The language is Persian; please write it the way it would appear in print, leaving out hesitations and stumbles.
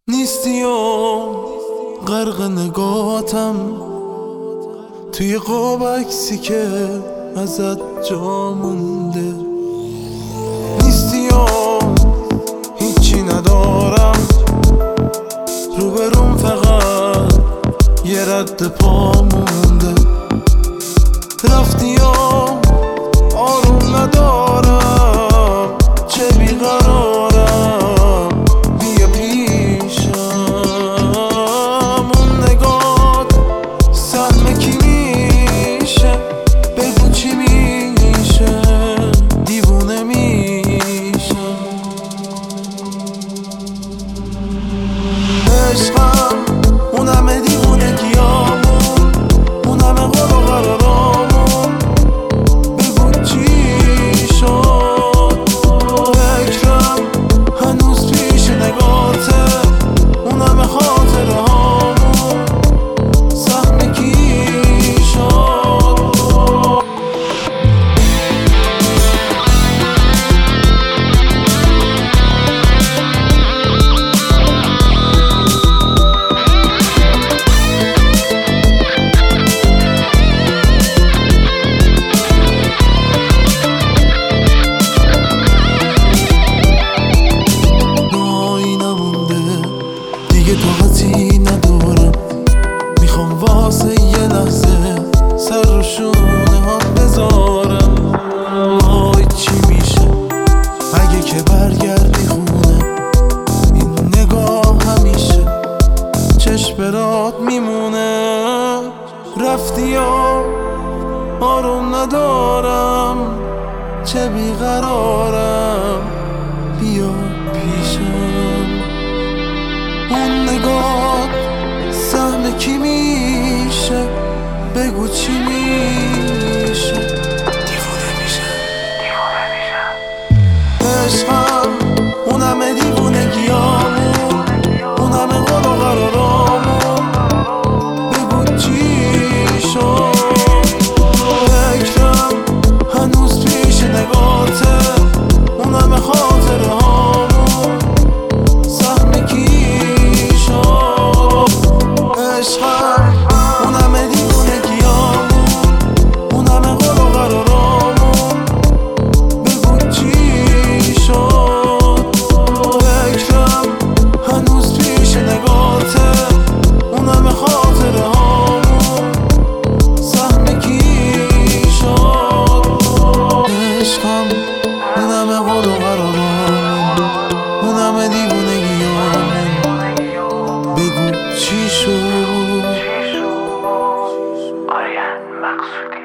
نیستی و غرق نگاتم توی قاب عکسی که ازت جا مونده. نیستی و هیچی ندارم، روبروم فقط یه رد پا مونده. رفتی و آروم ندارم، چه بیقرارم، بیا پیشم. اون نگات سهم کی میشه؟ بگو چی میشه؟ دیوونه میشم. عشقم اون همه دیوونگیامون، اون همه قول و قرارامون، بگو چی شد؟ فکرم هنوز پیش نگاته، اون همه خاطره هامون، سهم کی شد؟ دیگه طاقتی ندارم، میخوام واسه یه لحظه سر رو شونه ها بذارم. وای چی میشه اگه که برگردی خونه؟ این نگاه همیشه چشم برات میمونه. رفتی و آروم ندارم، چه بیقرارم، بیا پیشم. اون نگاه سهم کی میشه؟ بگو چی میشه؟ دیوونه میشه. عشقم اون همه دیوونگیامون، اون همه قول و قرارامون، بگو چی شد؟ فکرم هنوز پیش نگاته، اون همه خاطره هامون، سهم کی؟ عشقم اون همه دیوونگیامون، اون همه قول و قرارامون، بگو چی شد؟ فکرم هنوز پیش نگاته، اون همه خاطره هامون، سهم کی شد؟ عشقم اون همه قول و قرارامون، اون همه دیوونگیامون، بگو چی شد؟ آریان مقصودی.